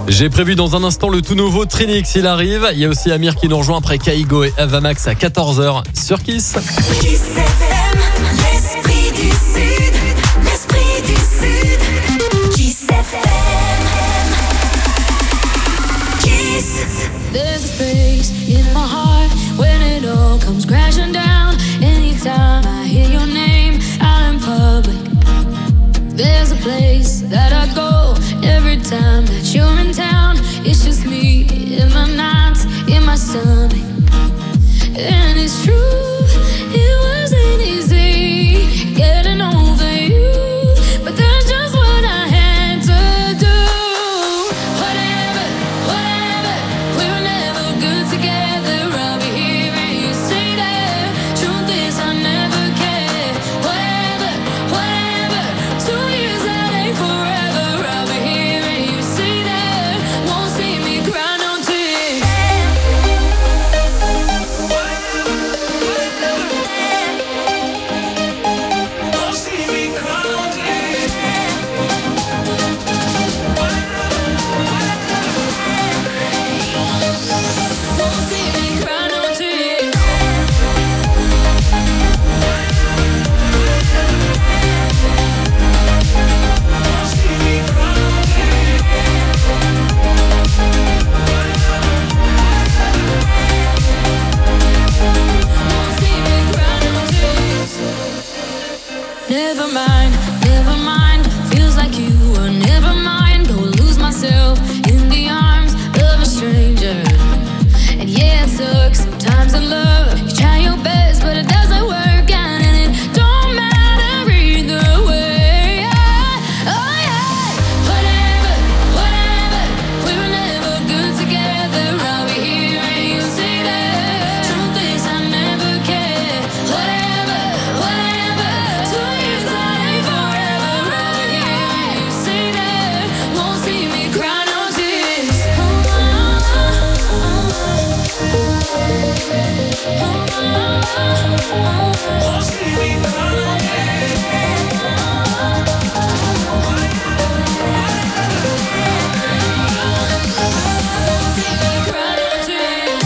J'ai prévu dans un instant le tout nouveau Trinix, il arrive. Il y a aussi Amir qui nous rejoint après Kaigo et Ava Max à 14h sur Kiss. Kiss FM, l'esprit du Sud, l'esprit du Sud. Kiss FM, Kiss. There's a space in my heart when it all comes crashing down. Anytime I hear your name out in public, there's a place that I go every time that you're in town. It's just me in my nights, in my stomach. And it's true, it wasn't easy getting over you, but that's just what I had to do. Whatever, whatever, we were never good together. I'll be here and you stay there. Truth is I never cared. Whatever, whatever, 2 years that ain't forever. I'll be here and you stay there. Won't see me cry no tears. Won't see me cry no tears. Won't see me cry no tears. Never mind, never mind. Feels like you were never mind. Go lose myself in the arms of a stranger. And yeah, it sucks sometimes in love. You try your best, but it doesn't work out, and it don't matter either way. Oh yeah, whatever, whatever. We were never good together. I'll be here and you stay there. Truth is I never cared. Whatever, whatever. 2 years that ain't forever. I'll be here and you stay there. Won't see me cry no tears. Won't see me cry no tears.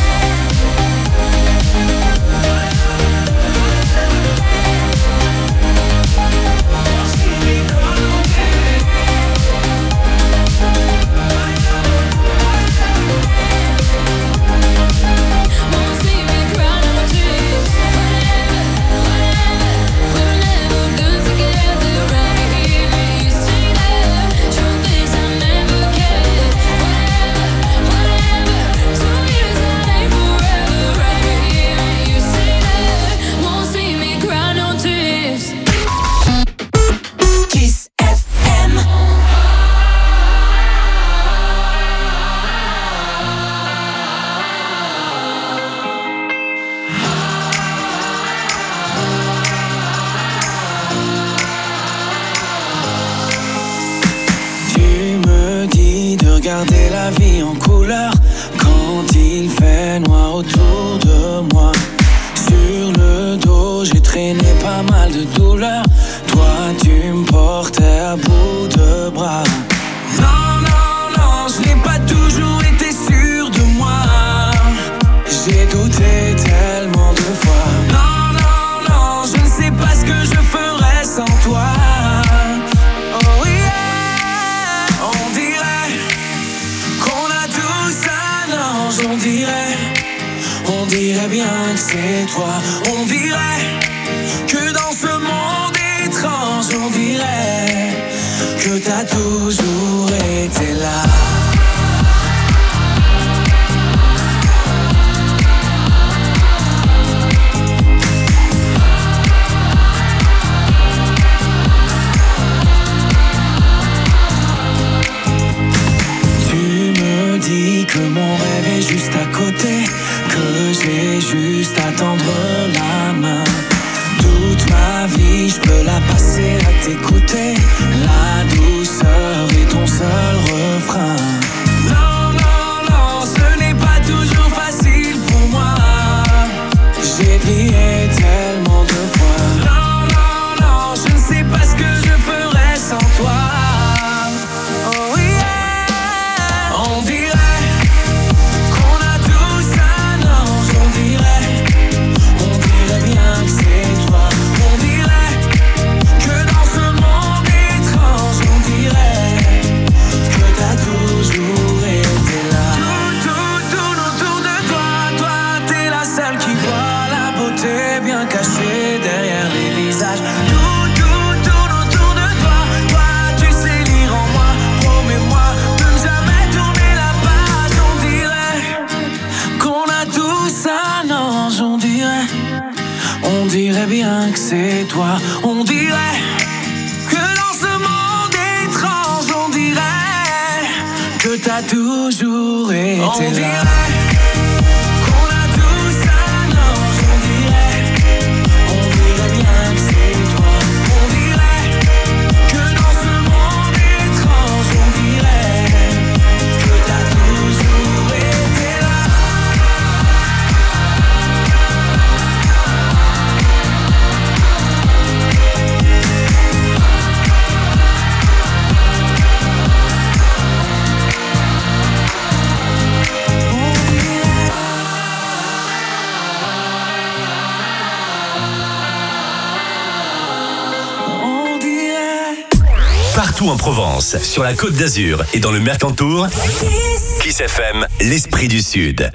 Won't see me cry no tears. Whatever, whatever. We were never good together. I'll be here and you stay there. Truth is I never cared. Whatever, whatever. 2 years that ain't forever. I'll be here and you stay there. Won't see me cry no tears. Kiss FM. Tu me dis de regarder la vie en couleur quand il fait noir autour de moi. Sur le dos, j'ai traîné pas mal de douleurs. Toi, tu me portais à bout de bras. Non, non, non, je n'ai pas toujours été sûr de moi. J'ai douté tellement de fois. Non, non, non, je ne sais pas ce que je ferais sans toi. Oh yeah, on dirait qu'on a tous un ange. On dirait bien que c'est toi. On dirait que dans ce monde étrange, on dirait que t'as toujours été là. Tu me dis que mon rêve est juste à côté, que j'ai juste à tendre la main. Toute ma vie, je peux la passer à t'écouter. La douceur est ton seul refrain. Non, non, non, ce n'est pas toujours facile pour moi. J'ai prié tellement de fois. Non, non, non, je ne sais pas ce que je ferais sans toi. Oh yeah, on t'as toujours été là. On dirait qu'on a tous un ange, on dirait bien que c'est toi. On dirait que dans ce monde étrange, on dirait que t'as toujours été là. Partout en Provence, sur la Côte d'Azur et dans le Mercantour, Kiss FM, l'esprit du Sud.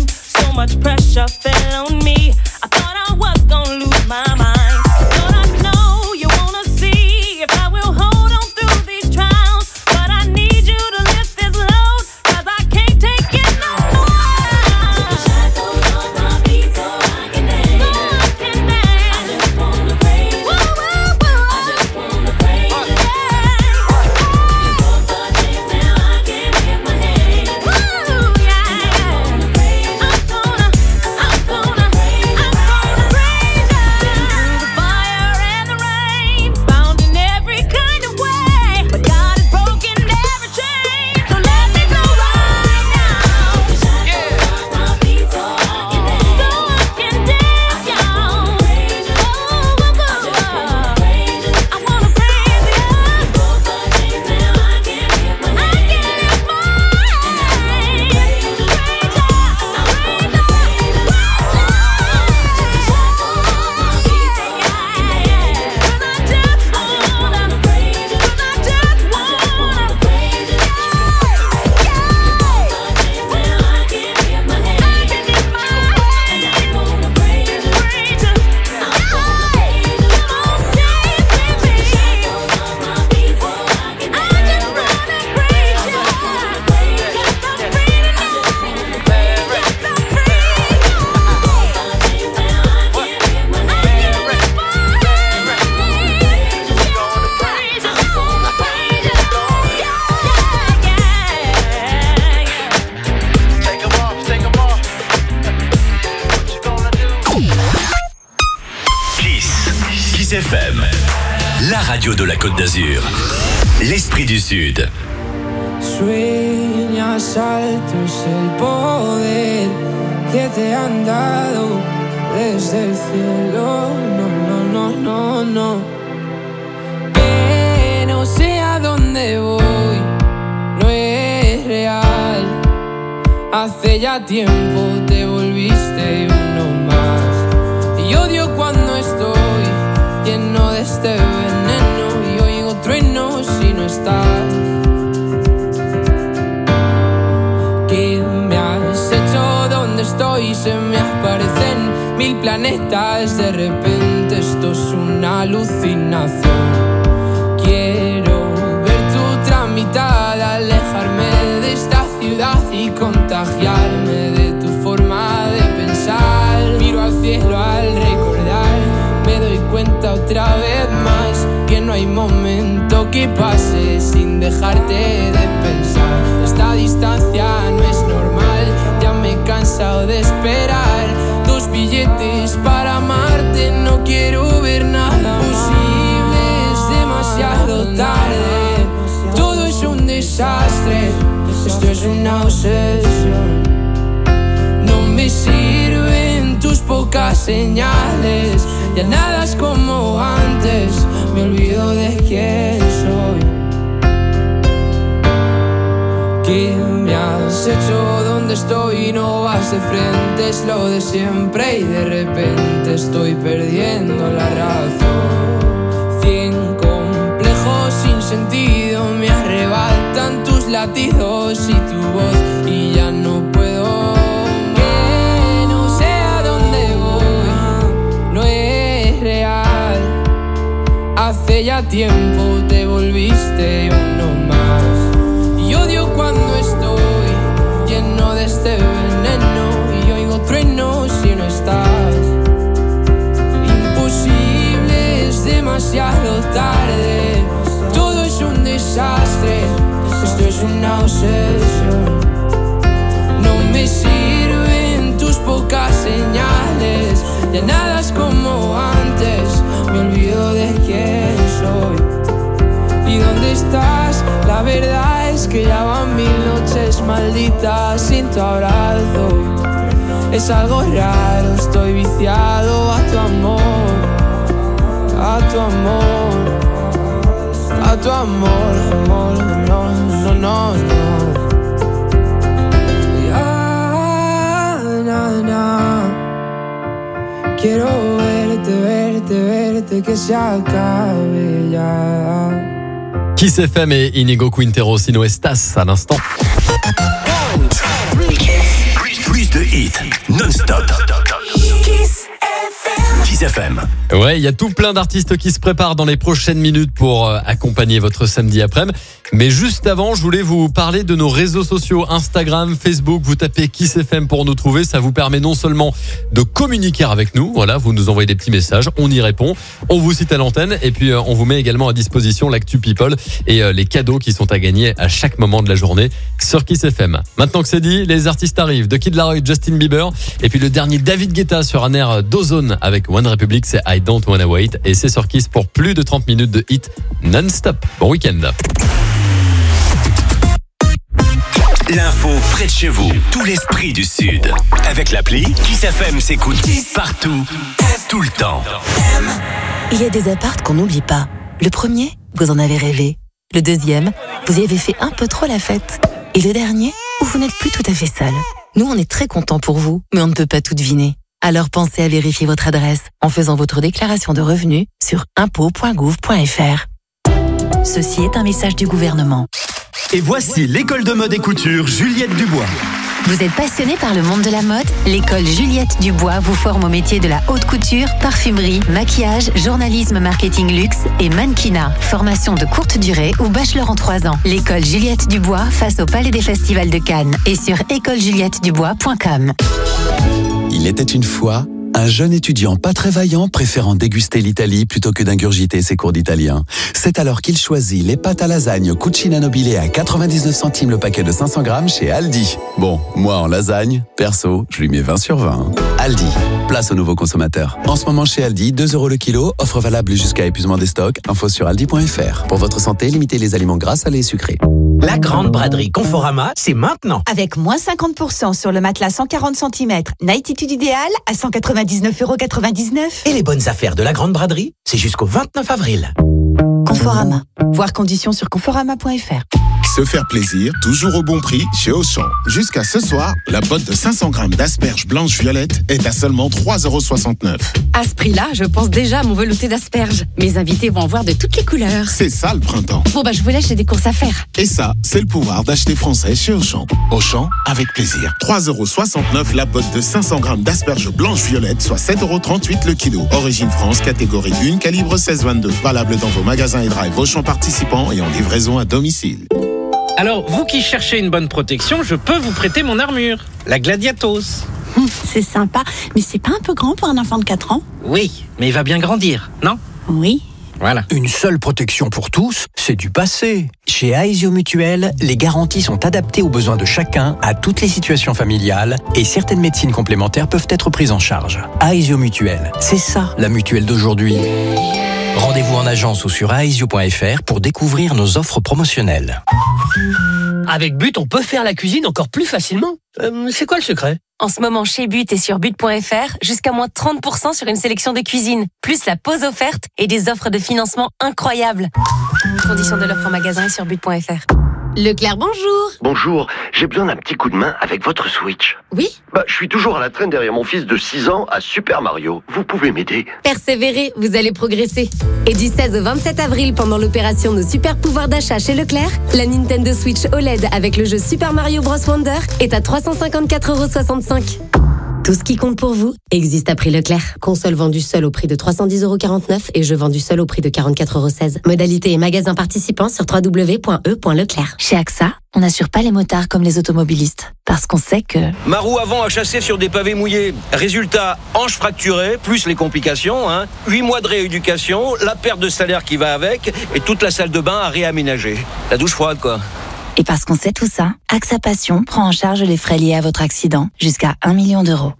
Much pressure fell on me. I thought I was gonna lose my mind. Thought I know Kiss FM, la radio de la Côte d'Azur. L'Esprit du Sud. Sueñas alto es el poder que te han dado desde el cielo. No. Que no sé a dónde voy, no es real. Hace ya tiempo te volviste uno más. Y odio cuando estoy lleno de este veneno y oigo truenos si no estás. ¿Qué me has hecho? ¿Dónde estoy? Se me aparecen 1000 planetas. De repente esto es una alucinación. Quiero ver tu tramitada, alejarme de esta ciudad y contagiarme de tu forma de pensar. Miro al cielo al recordar, me doy cuenta otra vez más que no hay momento que pase sin dejarte de pensar. Esta distancia no es normal, ya me he cansado de esperar 2 billetes para amarte, no quiero ver nada posible, es demasiado tarde, todo es un desastre, esto es una obsesión. No me sirven tus pocas señales, ya nada es como antes, me olvido de quién soy. ¿Qué me has hecho? ¿Dónde estoy? No vas de frente, es lo de siempre y de repente estoy perdiendo la razón. 100 complejos sin sentido me arrebatan tus latidos y tu voz y ya no puedo. Que no sé a dónde voy, no es real. Hace ya tiempo te volviste uno más. Y odio cuando estoy lleno de este veneno y oigo truenos si no estás. Imposible, es demasiado tarde, todo es un desastre, esto es una obsesión. No me sirven tus pocas señales, ya nada es como antes, me olvido de quién soy. ¿Y dónde estás? La verdad es que ya van 1000 noches malditas sin tu abrazo. Es algo raro, estoy viciado a tu amor, a tu amor, a tu amor, amor, no. Quiero verte, que se acabe ya. Kiss FM et Inigo Quintero, Sino Estas à l'instant. Plus de hits, non-stop. Kiss FM. Kiss FM. Ouais, il y a tout plein d'artistes qui se préparent dans les prochaines minutes pour accompagner votre samedi après-midi. Mais juste avant, je voulais vous parler de nos réseaux sociaux, Instagram, Facebook. Vous tapez Kiss FM pour nous trouver. Ça vous permet non seulement de communiquer avec nous, voilà, vous nous envoyez des petits messages, on y répond, on vous cite à l'antenne et puis on vous met également à disposition l'actu people et les cadeaux qui sont à gagner à chaque moment de la journée sur Kiss FM. Maintenant que c'est dit, les artistes arrivent. De Kid Laroi, Justin Bieber et puis le dernier David Guetta sur un air d'Ozone avec One Republic, c'est I Don't Wanna Wait et c'est sur Kiss pour plus de 30 minutes de hit non-stop. Bon week-end. L'info près de chez vous, tout l'Esprit du Sud. Avec l'appli, Kiss FM s'écoute partout, tout le temps. Il y a des apparts qu'on n'oublie pas. Le premier, vous en avez rêvé. Le deuxième, vous y avez fait un peu trop la fête. Et le dernier, où vous n'êtes plus tout à fait seul. Nous, on est très contents pour vous, mais on ne peut pas tout deviner. Alors pensez à vérifier votre adresse en faisant votre déclaration de revenus sur impôts.gouv.fr. Ceci est un message du gouvernement. Et voici l'école de mode et couture Juliette Dubois. Vous êtes passionné par le monde de la mode? L'école Juliette Dubois vous forme au métier de la haute couture, parfumerie, maquillage, journalisme, marketing luxe et mannequinat. Formation de courte durée ou bachelor en 3 ans. L'école Juliette Dubois face au Palais des Festivals de Cannes et sur écolejuliettedubois.com. Il était une fois Un jeune étudiant pas très vaillant préférant déguster l'Italie plutôt que d'ingurgiter ses cours d'italien. C'est alors qu'il choisit les pâtes à lasagne Cucina Nobile à 99 centimes le paquet de 500 grammes chez Aldi. Bon, moi en lasagne, perso, je lui mets 20 sur 20. Aldi, place aux nouveaux consommateurs. En ce moment chez Aldi, 2 € le kilo, offre valable jusqu'à épuisement des stocks. Info sur aldi.fr. Pour votre santé, limitez les aliments gras, salés et sucrés. La grande braderie Conforama, c'est maintenant. Avec moins 50% sur le matelas 140 cm, Nighttitude idéal à 199,99 €. Et les bonnes affaires de la grande braderie, c'est jusqu'au 29 avril. Conforama. Voir conditions sur conforama.fr. Se faire plaisir, toujours au bon prix chez Auchan. Jusqu'à ce soir, la botte de 500 grammes d'asperges blanches violettes est à seulement 3,69 €. À ce prix-là, je pense déjà à mon velouté d'asperges. Mes invités vont en voir de toutes les couleurs. C'est ça le printemps. Bon je vous laisse, j'ai des courses à faire. Et ça, c'est le pouvoir d'acheter français chez Auchan. Auchan, avec plaisir. 3,69 € la botte de 500 grammes d'asperges blanches violettes, soit 7,38 € le kilo. Origine France, catégorie 1, calibre 16-22. Valable dans vos magasins et drive Auchan participants et en livraison à domicile. Alors, vous qui cherchez une bonne protection, je peux vous prêter mon armure, la Gladiatos. C'est sympa, mais c'est pas un peu grand pour un enfant de 4 ans? Oui, mais il va bien grandir, non? Oui. Voilà. Une seule protection pour tous, c'est du passé. Chez Aesio Mutuel, les garanties sont adaptées aux besoins de chacun, à toutes les situations familiales, et certaines médecines complémentaires peuvent être prises en charge. Aesio Mutuel, c'est ça la mutuelle d'aujourd'hui. Rendez-vous en agence ou sur aesio.fr pour découvrir nos offres promotionnelles. Avec But, on peut faire la cuisine encore plus facilement. C'est quoi le secret? En ce moment, chez But et sur but.fr, jusqu'à moins 30% sur une sélection de cuisine, plus la pause offerte et des offres de financement incroyables. Conditions de l'offre en magasin et sur but.fr. Leclerc, bonjour. Bonjour, j'ai besoin d'un petit coup de main avec votre Switch. Oui? Je suis toujours à la traîne derrière mon fils de 6 ans à Super Mario. Vous pouvez m'aider? Persévérez, vous allez progresser. Et du 16 au 27 avril, pendant l'opération Nos Super Pouvoirs d'achat chez Leclerc, la Nintendo Switch OLED avec le jeu Super Mario Bros Wonder est à 354,65 €. Tout ce qui compte pour vous existe à prix Leclerc. Console vendue seule au prix de 310,49 € et jeu vendu seul au prix de 44,16 €. Modalité et magasin participants sur www.e.leclerc. Chez AXA, on n'assure pas les motards comme les automobilistes. Parce qu'on sait que... Ma roue avant a chassé sur des pavés mouillés. Résultat, hanche fracturée, plus les complications. 8 mois de rééducation, la perte de salaire qui va avec et toute la salle de bain à réaménager. La douche froide, quoi. Et parce qu'on sait tout ça, AXA Passion prend en charge les frais liés à votre accident jusqu'à 1 million d'euros.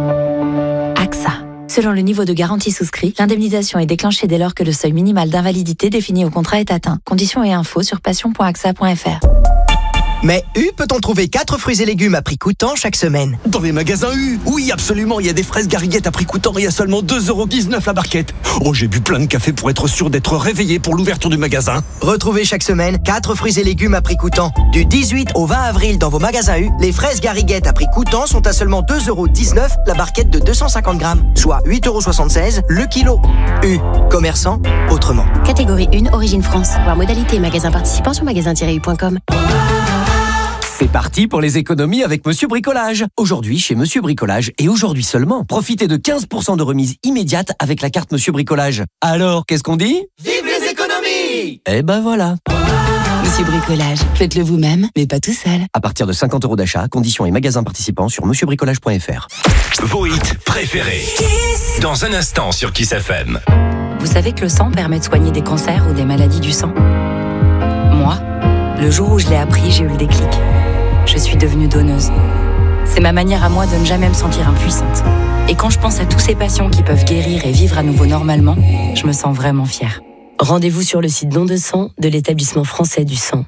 AXA. Selon le niveau de garantie souscrit, l'indemnisation est déclenchée dès lors que le seuil minimal d'invalidité défini au contrat est atteint. Conditions et infos sur passion.axa.fr. Mais U peut-on trouver 4 fruits et légumes à prix coûtant chaque semaine? Dans les magasins U, oui absolument, il y a des fraises gariguettes à prix coûtant et à seulement 2,19 € la barquette. Oh, j'ai bu plein de café pour être sûr d'être réveillé pour l'ouverture du magasin. Retrouvez chaque semaine 4 fruits et légumes à prix coûtant. Du 18 au 20 avril dans vos magasins U, les fraises gariguettes à prix coûtant sont à seulement 2,19 € la barquette de 250 grammes, soit 8,76 € le kilo. U, commerçant autrement. Catégorie 1, Origine France. Voir modalité et magasin participant sur magasin-u.com. C'est parti pour les économies avec Monsieur Bricolage. Aujourd'hui, chez Monsieur Bricolage, et aujourd'hui seulement, profitez de 15% de remise immédiate avec la carte Monsieur Bricolage. Alors, qu'est-ce qu'on dit? Vive les économies! Eh ben voilà. Monsieur Bricolage, faites-le vous-même, mais pas tout seul. À partir de 50 € d'achat, conditions et magasins participants sur monsieurbricolage.fr. Vos hits préférés. Dans un instant sur Kiss FM. Vous savez que le sang permet de soigner des cancers ou des maladies du sang? Moi, le jour où je l'ai appris, j'ai eu le déclic. Je suis devenue donneuse. C'est ma manière à moi de ne jamais me sentir impuissante. Et quand je pense à tous ces patients qui peuvent guérir et vivre à nouveau normalement, je me sens vraiment fière. Rendez-vous sur le site don de sang de l'établissement français du sang.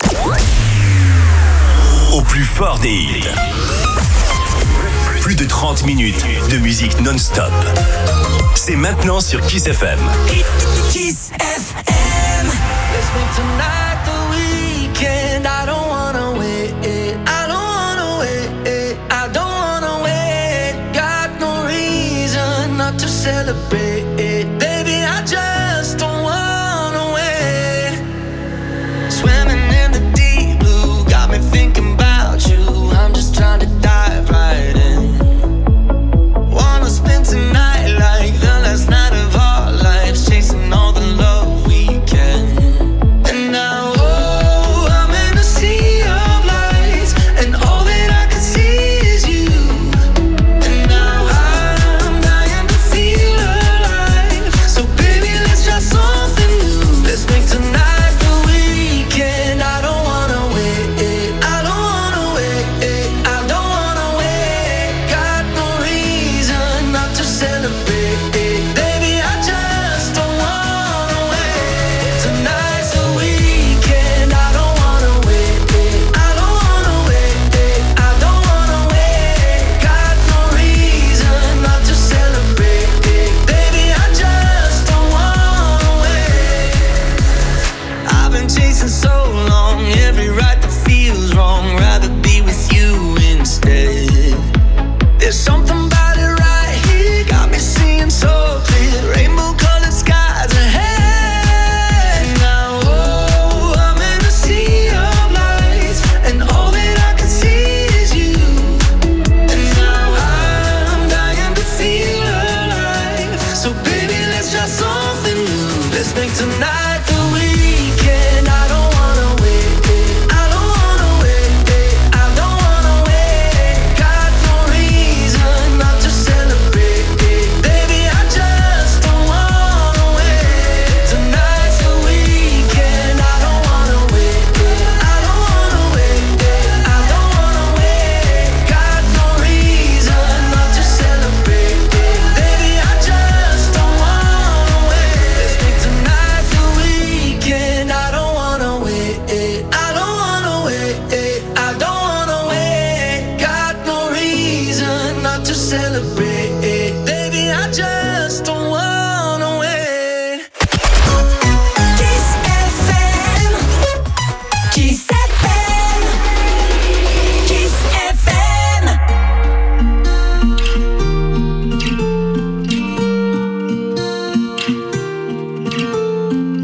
Au plus fort des hits. Plus de 30 minutes de musique non-stop. C'est maintenant sur Kiss FM. Kiss FM. Let's make tonight the weekend. I don't wanna wait. I don't wanna wait. I don't wanna wait. Got no reason not to celebrate. Baby, I just don't wanna wait. Swimming in the deep blue got me thinking about you. I'm just trying to dive right in. Wanna spend tonight like the last night of our lives, chasing all the love we can. And now, oh, I'm in a sea of lights, and all that I can see is you. And now I'm dying to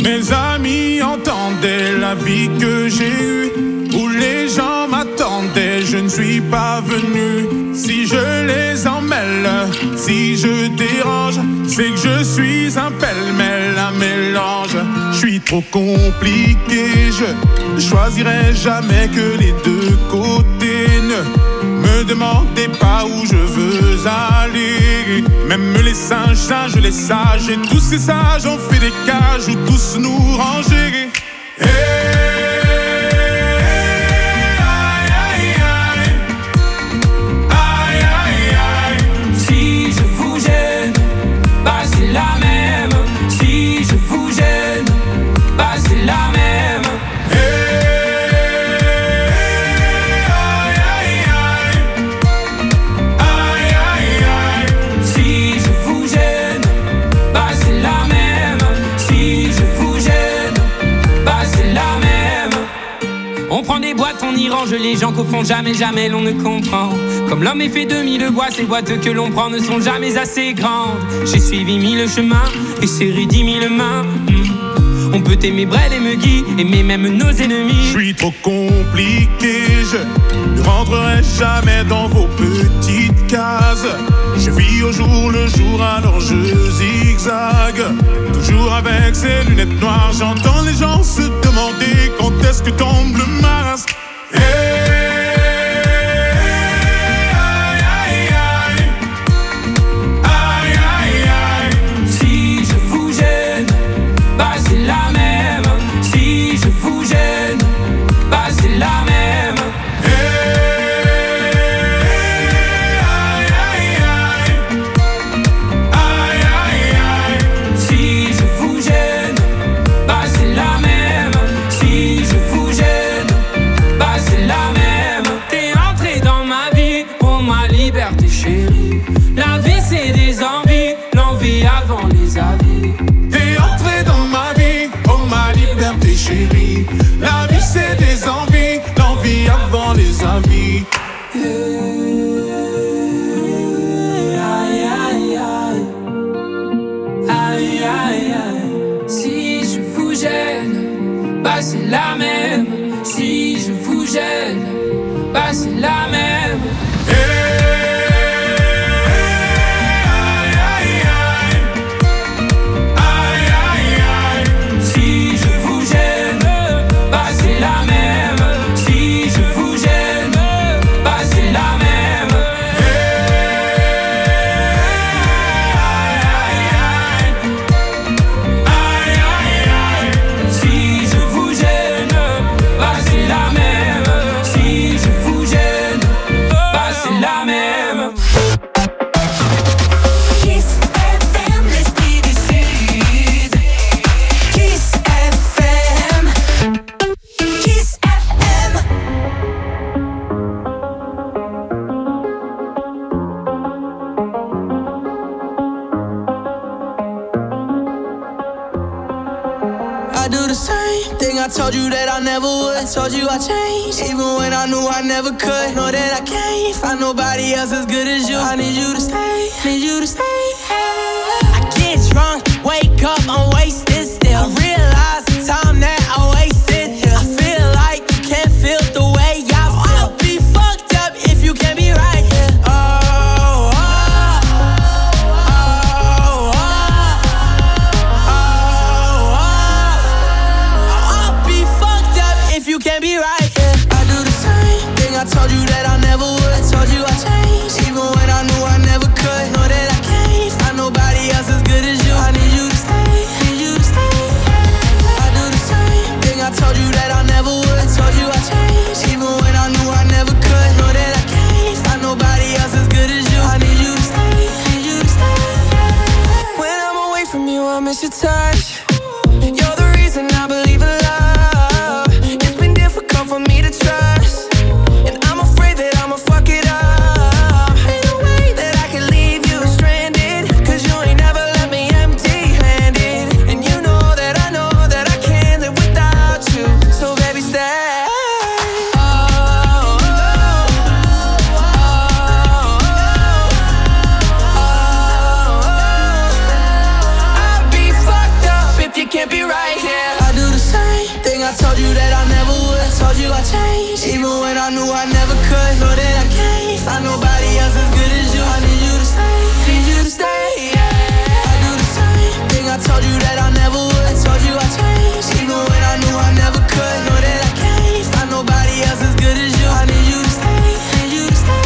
Mes amis entendaient la vie que j'ai eue, où les gens m'attendaient, je ne suis pas venu. Si je les emmêle, si je dérange, c'est que je suis un pêle-mêle, un mélange. Je suis trop compliqué, je choisirai jamais que les deux côtés. Ne me demandez pas où je veux aller. Même les singes, les sages, et tous ces sages ont fait des cages où tous nous ranger. On y range les gens qu'au fond jamais l'on ne comprend. Comme l'homme est fait de mille bois, ces boîtes que l'on prend ne sont jamais assez grandes. J'ai suivi 1000 chemins et serré 10 000 mains. On peut aimer Brel et Megui, aimer même nos ennemis. Je suis trop compliqué, je ne rentrerai jamais dans vos petites cases. Je vis au jour le jour, alors je zigzague. Toujours avec ces lunettes noires, j'entends les gens se demander quand est-ce que tombe le masque. Si je vous gêne, bah c'est la même. Si je vous gêne, bah c'est la même. Si je vous gêne, bah c'est la même. Si je vous gêne, bah c'est la même. T'es entré dans ma vie, pour ma liberté chérie. La vie c'est des envies, l'envie avant les avis. T'es entré dans ma vie, oh ma liberté chérie. La vie c'est des envies, l'envie avant les avis. Aïe aïe aïe, aïe aïe aïe. Si je vous gêne, bah c'est la même. Si je vous gêne, bah c'est la même. Si je vous gêne, bah c'est la même. Si je vous gêne, bah c'est la même. Si je vous gêne, bah c'est la même. Si je vous gêne, bah c'est la même. Kiss FM, l'esprit du Sud. Kiss FM. Kiss FM. I do the same thing I told you that I never would. I told you I changed, even when I knew I never could. Know that I can't find nobody else as good as you. I need you to stay, need you to stay. I get drunk, wake up, I'm wasted still. I realize the time that I wasted here. I feel like you can't feel the way I feel. I'll be fucked up if you can't be right here. You can't be right, yeah. I do the same thing I told you that I never would. I told you I changed, even when I knew I never could. Know that I can't find nobody else as good as you. I need you to stay, need you to stay. I do the same thing I told you that I never would. I told you I changed, even when I knew I never could. Know that I can't find nobody else as good as you. I need you to stay, need you to stay. When I'm away from you, I miss your touch. You're the reason I believe in love. For me to trust, and I'm afraid that I'ma fuck it up. Ain't no way that I can leave you stranded, 'cause you ain't never left me empty-handed. And you know that I can't live without you. So baby, stay. I'll be fucked up if you can't be right. told you that I never would. I told you I changed, even when I knew I never could. Know that I can't find nobody else as good as you. I need you to stay, need you to stay, yeah. I do the same thing, I told you that I never would. I told you I changed, even when I knew I never could. Know that I can't find nobody else as good as you. I need you to stay, need you to stay,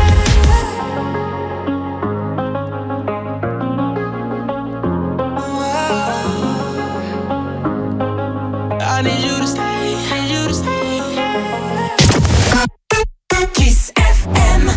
I need you to stay, need you to stay. Kiss FM.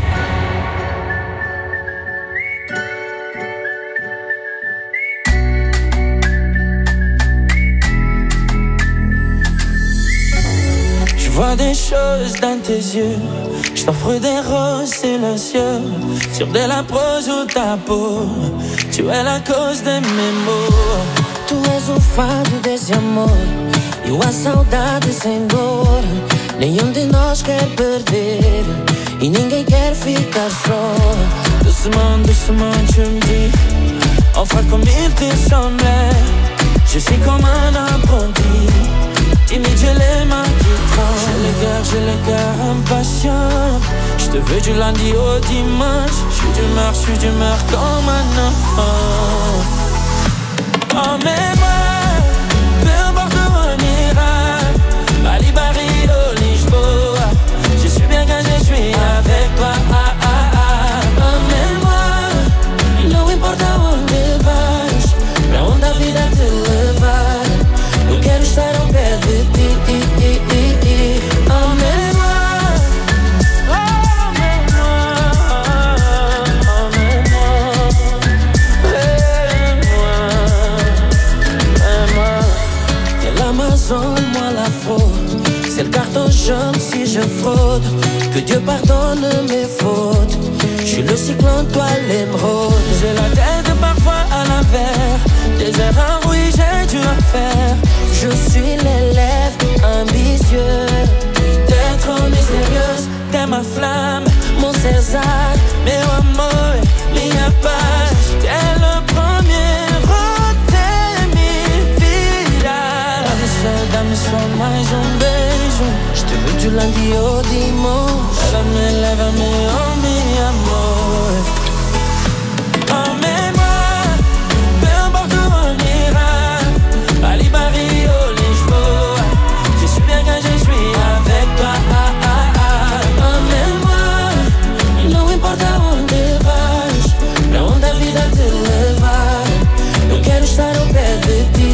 Je vois des choses dans tes yeux. Je t'offre des roses silencieux sur de la prose ou ta peau. Tu es la cause de mes maux. Tu és o fado desse amor e a saudade sem dor. Nenhum de nós quer perder e ninguém quer ficar só. Doucement, tu me dis enfin comme il te semblait. Je suis comme un apprenti, timide, j'ai les mains qui tremblent. J'ai le cœur impatient. Je te veux du lundi au dimanche. Je suis d'humeur comme un enfant. Emmène-moi, peu importe où on ira. Bali, Rio, Lisboa. Je suis bien quand je suis avec toi. Emmène-moi, não importa onde vais, pra onde a vida te levar. Eu quero estar ao pé de ti. Moi la fraude, c'est le carton jaune si je fraude. Que Dieu pardonne mes fautes. Je suis le cyclone, toi l'émeraude. J'ai la tête parfois à l'envers. Des erreurs, oui j'ai dû en faire. Je suis l'élève ambitieux. T'es trop mystérieuse, t'es ma flamme, mon César. Meu amor, minha paz. T'es le premier. Dá-me só mais beijo. Je te veux du lundi au dimanche. Lève-me, oh mi amor. Emmène-moi, peu importe où on ira. Bali, Rio, Lisboa. Je suis bien quand je suis avec toi. Emmène-moi, não importa onde vais, pra onde a vida te levar. Eu quero estar ao pé de ti.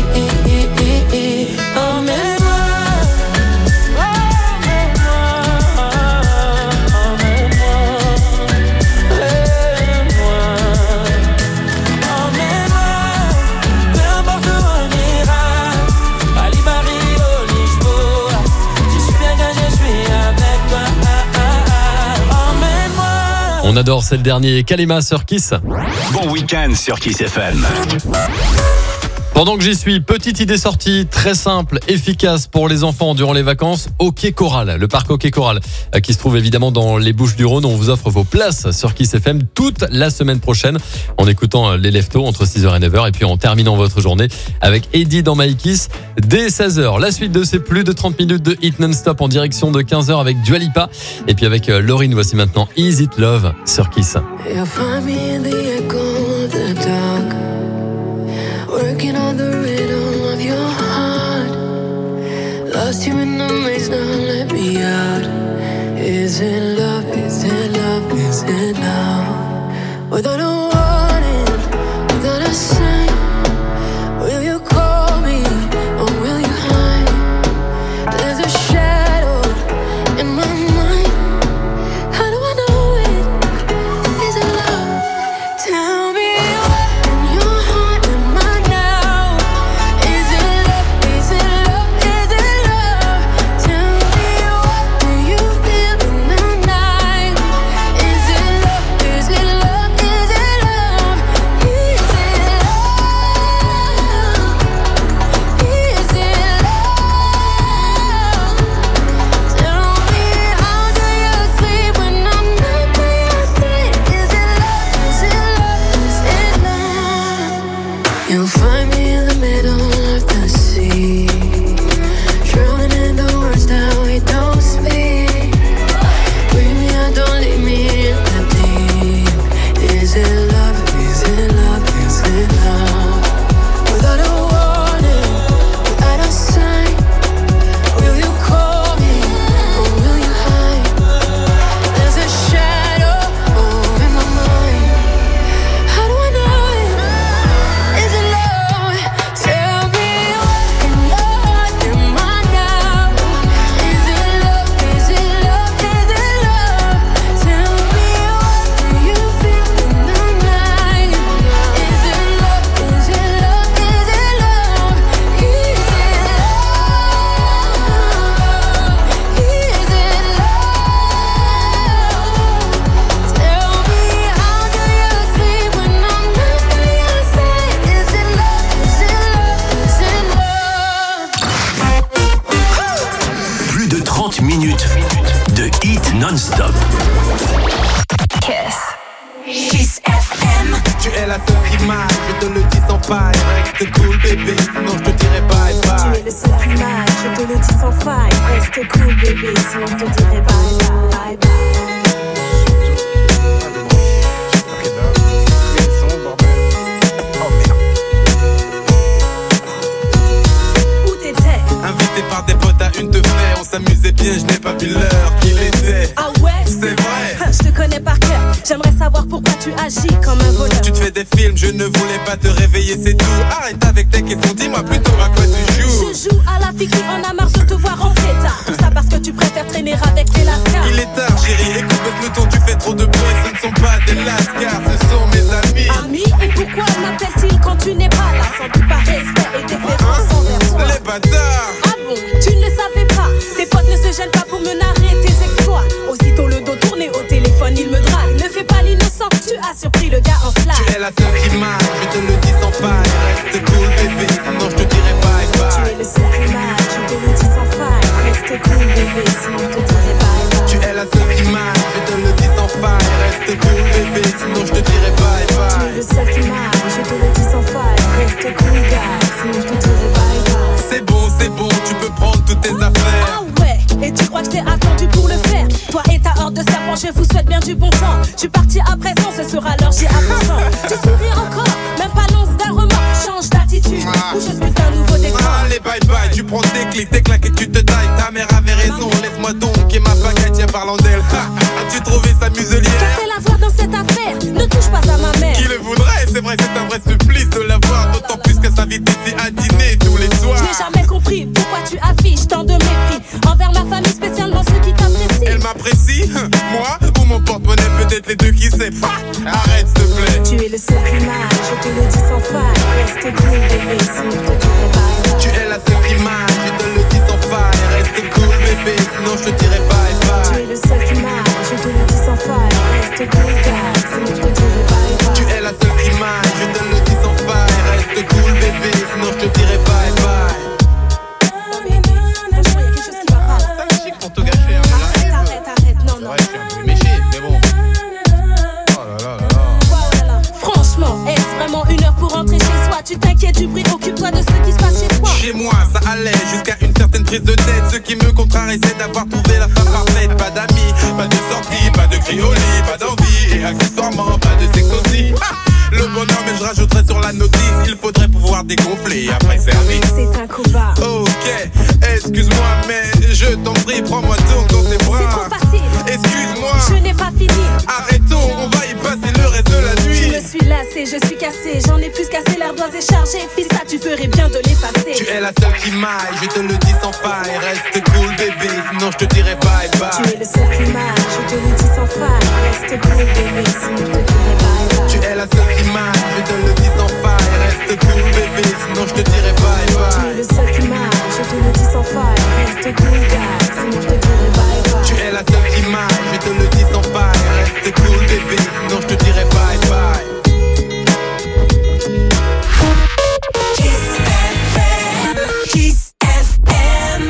On adore, c'est le dernier. Kalima sur Kiss. Bon week-end sur Kiss FM. Pendant que j'y suis, petite idée sortie, très simple, efficace pour les enfants durant les vacances, Hockey Choral, le parc Hockey Choral, qui se trouve évidemment dans les Bouches-du-Rhône. On vous offre vos places sur Kiss FM toute la semaine prochaine en écoutant les Leftos entre 6h et 9h et puis en terminant votre journée avec Eddie dans My Kiss dès 16h. La suite de ces plus de 30 minutes de hit non-stop en direction de 15h avec Dua Lipa et puis avec Lauryn. Voici maintenant Is It Love sur Kiss. Working on the rhythm of your heart. Lost you in the maze, now let me out. Is it love, is it love, is it love? Without a warning, without a sign. Will you call me, or will you hide? There's a shadow in my mind. How do I know it? Is it love? Tell me. You'll find me in the middle of the sea, drowning non-stop. Kiss FM. Tu es la seule qui m'aille, je te le dis sans faille. Reste cool bébé, sinon je te dirai bye bye. Tu es le seul qui m'aille, je te le dis sans faille. Reste cool bébé, sinon je te dirai bye bye bye. Invité par des potes à une de fer, on s'amusait bien, je n'ai pas vu l'heure qu'il était. Ah ouais? C'est vrai. Je te connais par cœur, j'aimerais savoir pourquoi tu agis comme un voleur. Tu te fais des films, je ne voulais pas te réveiller, c'est tout. Arrête avec tes questions, dis-moi plutôt à quoi tu joues. Je joue à la fille qui en a marre de te voir rentrer tard. Tout ça parce que tu préfères traîner avec tes lascars. Il est tard chérie, écoute le ton, tu fais trop de bruit. Ce ne sont pas des lascars, ce sont mes amis. Amis, et pourquoi m'appellent-ils quand tu n'es pas là? Sans doute par respect et déférence envers toi. Les bâtards. Ah bon, tu ne le savais pas. Tes potes ne se gênent pas pour me narrer tes exploits. Aussitôt le dos tourné au téléphone, il me drague. Ne fais pas l'innocent, tu as surpris le gars en flamme. Tu es la seule qui m'aille, je te le dis sans faille. Reste cool bébé, sinon je te dirai bye bye. Tu es le seul qui m'aille, je te le dis sans faille. Reste cool bébé, sinon je te dirai bye bye. Tu es la seule qui m'aille, je te le dis sans faille. Reste cool bébé, sinon je te dirai bye bye. Tu es le seul qui m'aille, je te le dis sans faille. Reste cool gars, sinon je te dirai bye bye. C'est bon, tu peux prendre toutes tes affaires. Ah ouais, et tu crois que je t'ai attendu pour le faire? Toi et ta horde de serpents, je vous souhaite bien du bon temps. Je suis parti à présent, ce sera l'heure, j'y attends. Tu souris encore, même pas l'once d'un remords. Change d'attitude, ou je suis un nouveau décor. Allez bye bye, tu prends tes clics, tes claques et tu te tailles. Ta mère avait raison, laisse-moi donc. Et ma baguette, tiens parlant d'elle. As-tu trouvé sa muselière? Qu'a-t-elle à voir dans cette affaire? Ne touche pas à ma mère. Qui le voudrait? C'est vrai, c'est un vrai supplice de la voir. D'autant plus qu'elle s'invite ici à dîner tous les soirs. Je n'ai jamais compris pourquoi tu affiches tant de mépris envers ma famille, spécialement ceux qui t'apprécient. Elle m'apprécie? Moi? Ou mon porte-monnaie, peut-être les deux, qui sait? Arrête s'il te plaît. Tu es le seul qui m'aille, je te le dis sans faille. Reste cool bébé, sinon je te dirai bye bye. Tu es la seule qui m'aille, je te le dis sans faille. Reste cool bébé, sinon je te dirai bye bye. Tu es le seul qui m'aille, je te le dis sans faille. Reste cool gars, sinon je te dirai bye bye. Tu es la seule qui m'aille, je te le dis sans faille. Reste cool bébé, sinon je te dirai bye bye. Pour te gâcher, hein, arrête, non. Ouais, je suis un peu méché, mais bon. Oh là là. Franchement, est-ce vraiment une heure pour rentrer chez soi? Tu t'inquiètes du bruit, occupe-toi de ce qui se passe chez toi. Chez moi, ça allait jusqu'à une certaine prise de tête. Ce qui me contrarie, c'est d'avoir trouvé la femme parfaite. Pas d'amis, pas de sortie, pas de cri au lit, pas d'envie. Et accessoirement, pas de sexe aussi. Le bonheur, mais je rajouterai sur la notice. Il faudrait pouvoir dégonfler après service. C'est un coup bas. Ok, excuse-moi, mais je t'en prie, prends-moi donc dans tes bras. C'est trop facile. Excuse-moi, je n'ai pas fini. Arrêtons, on va y passer le reste de la nuit. Je me suis lassée, je suis cassée. J'en ai plus qu'assez, l'ardoise est chargée. Fils, ça, tu ferais bien de l'effacer. Tu es la seule qui m'aille, je te le dis sans faille. Reste cool bébé, sinon je te dirai bye bye. Tu es le seul qui m'aille, je te le dis sans faille. Reste cool bébé, sinon je te dirai bye bye. Tu es la seule qui m'aille, je te le dis sans faille. Reste cool bébé, sinon je te dirai bye bye. Tu es le seul qui m'aille, je te le dis sans faille. Reste cool gars, sinon je te dirai bye bye. Tu es la seule qui m'aille, je te le dis sans faille. Reste cool bébé, sinon je te dirai bye bye. Kiss FM.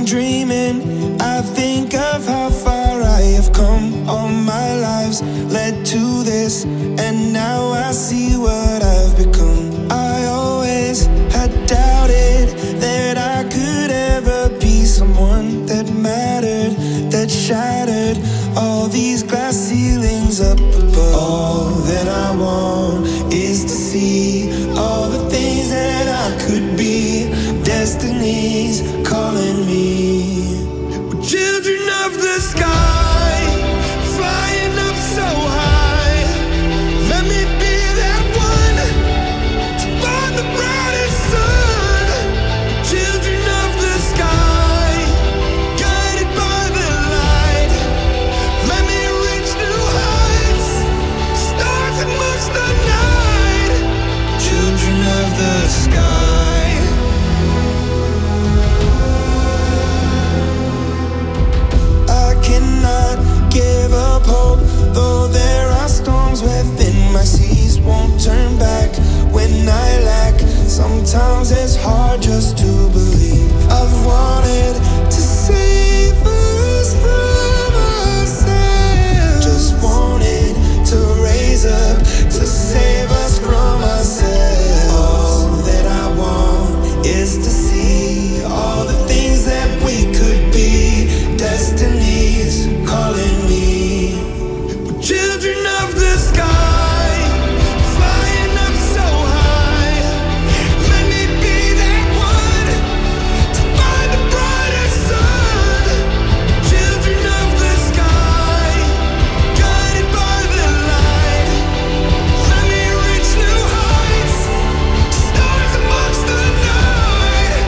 dreaming, I think of how far I have come. All my lives led to this, and now I see what I've become. I always had doubted that I could ever be someone that mattered, that shattered all these glass ceilings up above. All that I want is to see all the things that I could be. Destiny's calling me. We're children of the sky, flying up so high. Let me be that one to find the brightest sun. Children of the sky, guided by the light. Let me reach new heights, stars amongst the night. Children of the sky. Give up hope, though there are storms within my seas. Won't turn back when I lack. Sometimes it's hard just to believe. I've wanted to save us from ourselves. Just wanted to raise up to save us from ourselves. All that I want is to see all the things that we could be. Destiny's calling me. We're children of the sky, flying up so high. Let me be that one to find the brightest sun. Children of the sky, guided by the light. Let me reach new heights, stars amongst the night.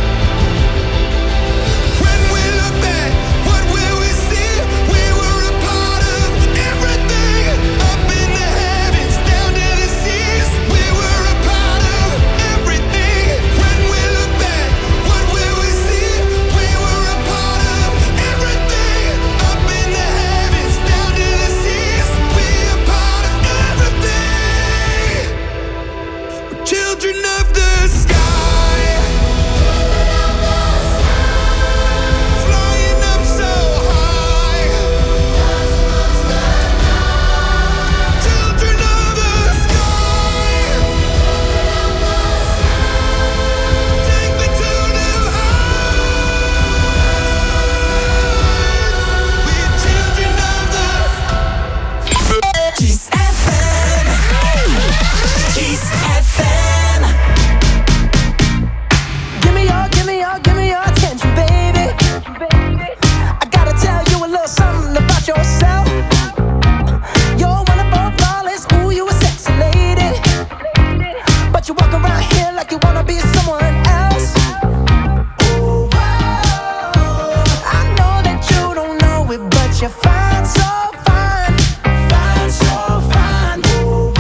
When we look back, what will we see? We were a part of everything, up in the heavens, down to the seas. We were a part of everything. When we look back, what will we see? We were a part of everything, up in the heavens, down to the seas. We a part of everything. We're children of the sky, flying up so high. Children of the sky, take me to new heights. We're children of the Kiss FM. Kiss FM. Give me your attention, baby. I gotta tell you a little something about yourself. You're wonderful, flawless, ooh, you a sexy lady. But you walk around here like you wanna be someone else. Ooh, I know that you don't know it, but you're fine, so fine. Fine, so fine. Ooh,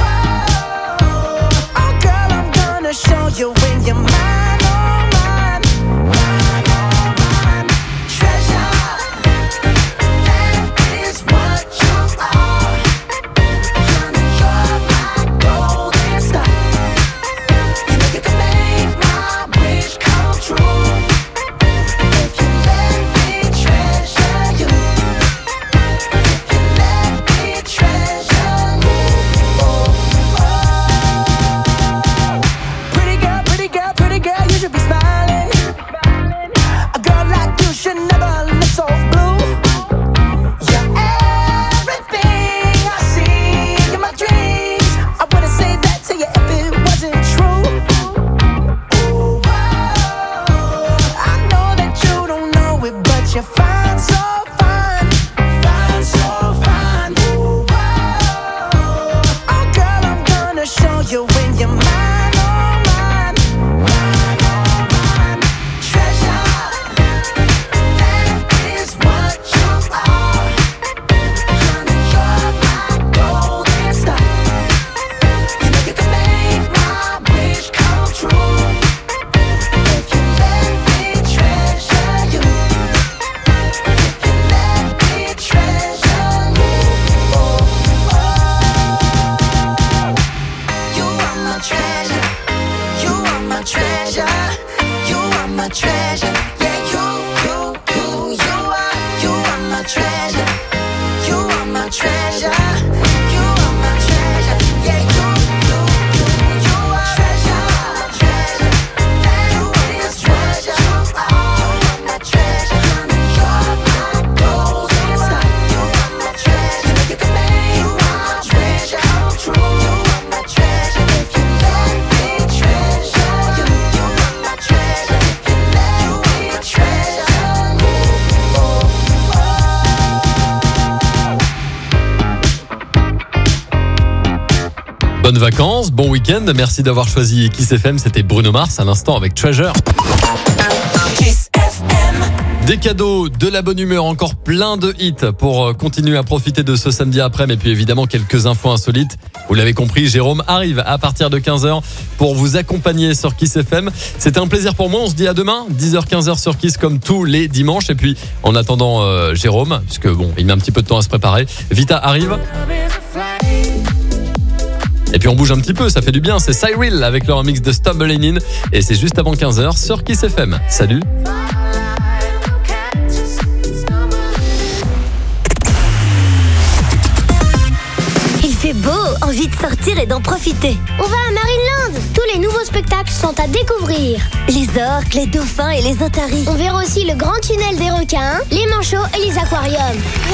oh girl, I'm gonna show you when you're mine, oh mine. Mine, oh mine. Treasure, that is what you are. Honey, you're my golden star. You know you can make my wish come true. If you let me treasure you. If you let me treasure you. Pretty girl, you should be smiling. A girl like you should never look so blue. You're everything I see in my dreams. I wouldn't say that to you if it wasn't true. Ooh, I know that you don't know it, but you're fine, so fine. Fine, so fine. Ooh, oh girl, I'm gonna show you when you're mine, oh mine. Mine, oh mine. Treasure, that is what you are. Honey, you're my golden star. You know you can make my wish come true. If you let me treasure you. If you let me treasure you. You are my treasure. You are my treasure. You are my treasure. Yeah, you Bonnes vacances, bon week-end. Merci d'avoir choisi Kiss FM. C'était Bruno Mars à l'instant avec Treasure. Kiss FM. Des cadeaux, de la bonne humeur, encore plein de hits pour continuer à profiter de ce samedi après-midi. Et puis évidemment quelques infos insolites. Vous l'avez compris, Jérôme arrive à partir de 15h pour vous accompagner sur Kiss FM. C'était un plaisir pour moi. On se dit à demain, 10h-15h sur Kiss comme tous les dimanches. Et puis en attendant Jérôme, puisque bon, il met un petit peu de temps à se préparer, Vita arrive. Et puis on bouge un petit peu, ça fait du bien. C'est Cyril avec leur mix de Stumbling In. Et c'est juste avant 15h sur Kiss FM. Salut. Il fait beau, envie de sortir et d'en profiter. On va à Marineland. Tous les nouveaux spectacles sont à découvrir. Les orques, les dauphins et les otaries. On verra aussi le grand tunnel des requins, les manchots et les aquariums.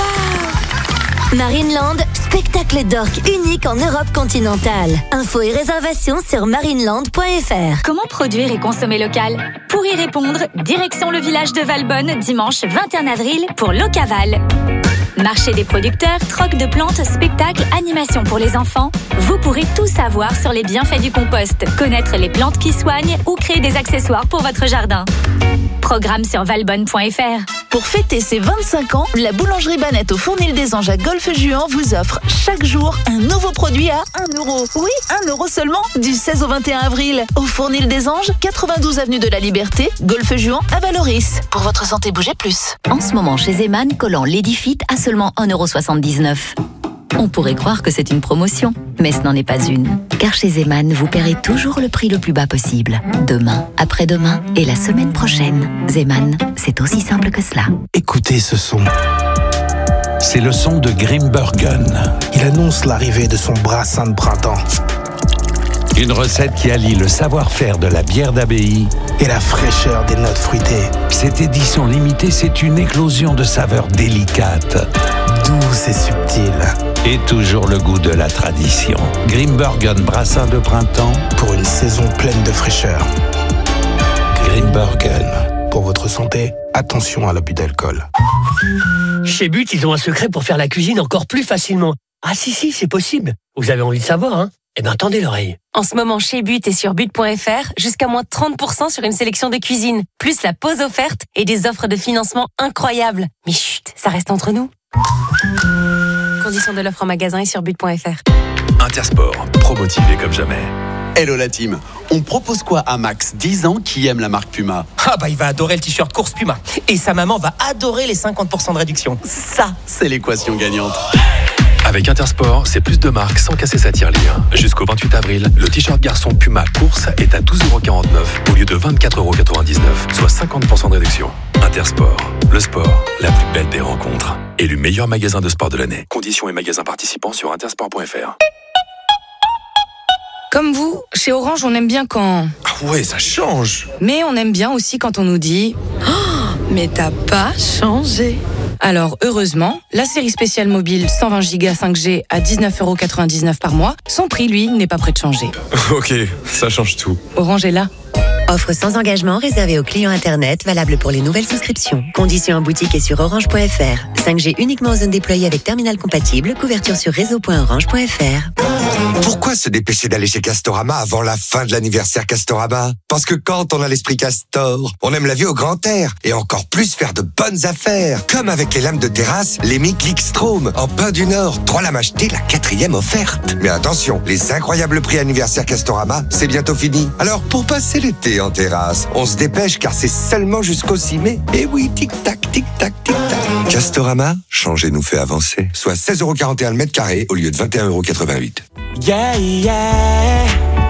Wow. Marineland, spectacle d'orques unique en Europe continentale. Infos et réservations sur marineland.fr. Comment produire et consommer local ? Pour y répondre, direction le village de Valbonne, dimanche 21 avril pour Locaval. Marché des producteurs, troc de plantes, spectacles, animation pour les enfants. Vous pourrez tout savoir sur les bienfaits du compost, connaître les plantes qui soignent ou créer des accessoires pour votre jardin. Programme sur valbonne.fr. Pour fêter ses 25 ans, la boulangerie Banette au Fournil des Anges à Golfe-Juan vous offre chaque jour un nouveau produit à 1 euro. Oui, 1 euro seulement, du 16 au 21 avril. Au Fournil des Anges, 92 avenue de la Liberté, Golfe-Juan à Valoris. Pour votre santé, bougez plus. En ce moment, chez Zeman, collant Ladyfit à seulement 1,79 €. On pourrait croire que c'est une promotion, mais ce n'en est pas une. Car chez Zeman, vous paierez toujours le prix le plus bas possible. Demain, après-demain et la semaine prochaine. Zeman, c'est aussi simple que cela. Écoutez ce son. C'est le son de Grimbergen. Il annonce l'arrivée de son brassin de printemps. Une recette qui allie le savoir-faire de la bière d'abbaye et la fraîcheur des notes fruitées. Cette édition limitée, c'est une éclosion de saveurs délicates, douces et subtiles. Et toujours le goût de la tradition. Grimbergen brassin de printemps pour une saison pleine de fraîcheur. Grimbergen. Pour votre santé, attention à l'abus d'alcool. Chez But, ils ont un secret pour faire la cuisine encore plus facilement. Ah si, c'est possible. Vous avez envie de savoir, hein ? Eh bien, tendez l'oreille. En ce moment, chez But et sur but.fr, jusqu'à moins 30% sur une sélection de cuisine. Plus la pause offerte et des offres de financement incroyables. Mais chut, ça reste entre nous. Conditions de l'offre en magasin et sur but.fr. Intersport, promotivé comme jamais. Hello la team, on propose quoi à Max, 10 ans, qui aime la marque Puma? Ah bah il va adorer le t-shirt course Puma. Et sa maman va adorer les 50% de réduction. Ça, c'est l'équation gagnante. Avec Intersport, c'est plus de marques sans casser sa tirelire. Jusqu'au 28 avril, le t-shirt garçon Puma course est à 12,49 € au lieu de 24,99 €, soit 50% de réduction. Intersport, le sport, la plus belle des rencontres. Élu meilleur magasin de sport de l'année. Conditions et magasins participants sur intersport.fr. Comme vous, chez Orange, on aime bien quand... Ah ouais, ça change. Mais on aime bien aussi quand on nous dit oh, mais t'as pas changé. Alors, heureusement, la série spéciale mobile 120 Go 5G à 19,99 € par mois, son prix, lui, n'est pas prêt de changer. Ok, ça change tout. Orange est là. Offre sans engagement réservée aux clients Internet, valable pour les nouvelles souscriptions. Conditions en boutique et sur orange.fr. 5G uniquement en zone déployée avec terminal compatible, couverture sur réseau.orange.fr. Pourquoi se dépêcher d'aller chez Castorama avant la fin de l'anniversaire Castorama? Parce que quand on a l'esprit Castor, on aime la vie au grand air et encore plus faire de bonnes affaires. Comme avec les lames de terrasse, les Mic Strom en Pin du Nord. 3 lames achetées, la 4e offerte. Mais attention, les incroyables prix anniversaire Castorama, c'est bientôt fini. Alors pour passer l'été en terrasse, on se dépêche car c'est seulement jusqu'au 6 mai. Et oui, tic-tac, tic-tac, tic-tac. Castorama, changer nous fait avancer. Soit 16,41 € le mètre carré au lieu de 21,88 €. Yeah, yeah,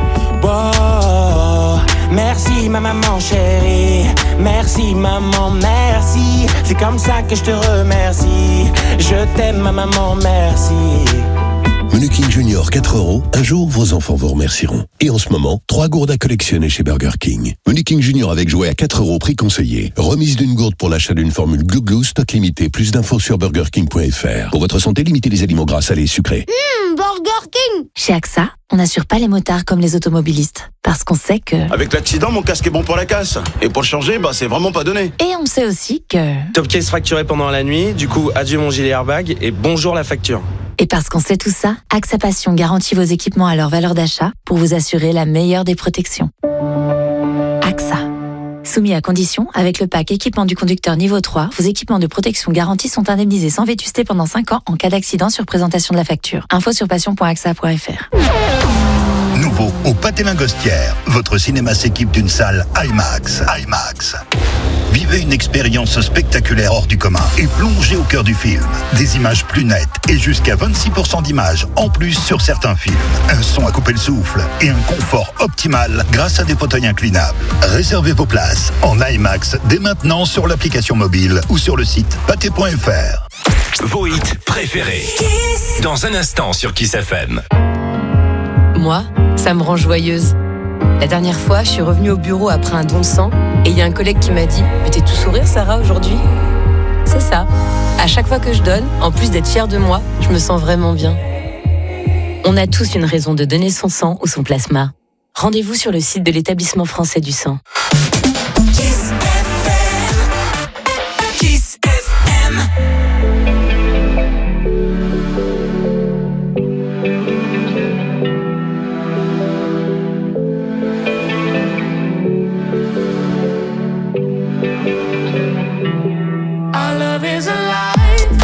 wow. Merci ma maman chérie, merci maman, merci. C'est comme ça que je te remercie. Je t'aime ma maman, merci. Menu King Junior 4 €, un jour vos enfants vous remercieront. Et en ce moment, 3 gourdes à collectionner chez Burger King. Menu King Junior avec jouet à 4 €, prix conseillé. Remise d'une gourde pour l'achat d'une formule Glou Glou, stock limité. Plus d'infos sur burgerking.fr. Pour votre santé, limitez les aliments gras, salés et sucrés. Burger King. Chez AXA, on n'assure pas les motards comme les automobilistes. Parce qu'on sait que... Avec l'accident, mon casque est bon pour la casse. Et pour le changer, c'est vraiment pas donné. Et on sait aussi que... Top case fracturé pendant la nuit, du coup, adieu mon gilet airbag et bonjour la facture. Et parce qu'on sait tout ça, AXA Passion garantit vos équipements à leur valeur d'achat pour vous assurer la meilleure des protections. AXA. Soumis à condition, avec le pack équipement du conducteur niveau 3, vos équipements de protection garantis sont indemnisés sans vétusté pendant 5 ans en cas d'accident sur présentation de la facture. Info sur passion.axa.fr. Nouveau au Pâté Lingostière, votre cinéma s'équipe d'une salle IMAX. Vivez une expérience spectaculaire hors du commun et plongez au cœur du film. Des images plus nettes et jusqu'à 26% d'images en plus sur certains films. Un son à couper le souffle et un confort optimal grâce à des fauteuils inclinables. Réservez vos places en IMAX dès maintenant sur l'application mobile ou sur le site pâté.fr. Vos hits préférés. Dans un instant sur Kiss FM. Moi, ça me rend joyeuse. La dernière fois, je suis revenue au bureau après un don de sang et il y a un collègue qui m'a dit « Mais t'es tout sourire, Sarah, aujourd'hui ?» C'est ça. À chaque fois que je donne, en plus d'être fière de moi, je me sens vraiment bien. On a tous une raison de donner son sang ou son plasma. Rendez-vous sur le site de l'Établissement français du sang. Kiss FM. Kiss FM. Our love is alive.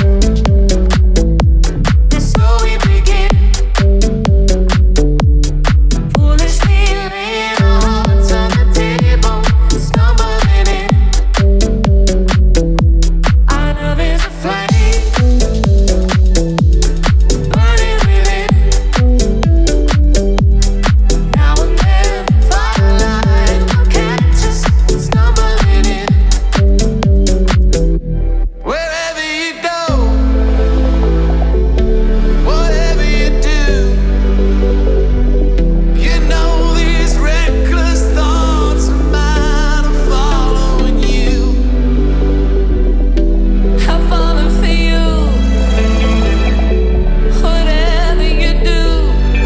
And so we begin. Foolishly laying our hearts on the table, stumbling in. Our love is a flame, burning within. Now and then, firelight will catch us stumbling in. Wherever you go, whatever you do, you know these reckless thoughts of mine are following you. I'm falling for you, whatever you do.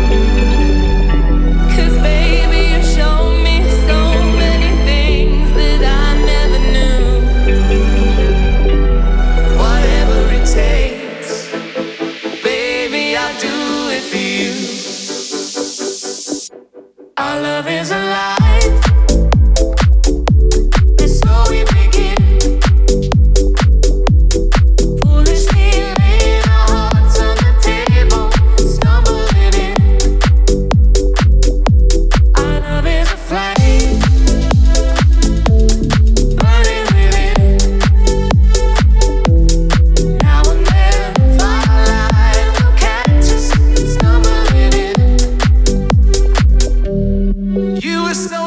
'Cause baby, you show me so many things that I never knew. Whatever it takes, baby, I'll do it for you. Our love is alive, and so we begin. Foolishly laying our hearts on the table, stumbling in. Our love is a flame, burning within. Now and then, firelight will catch us stumbling in. You were so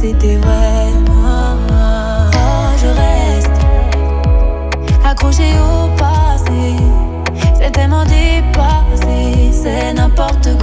c'était vrai. Je reste accroché au passé. C'est tellement dépassé, c'est n'importe quoi.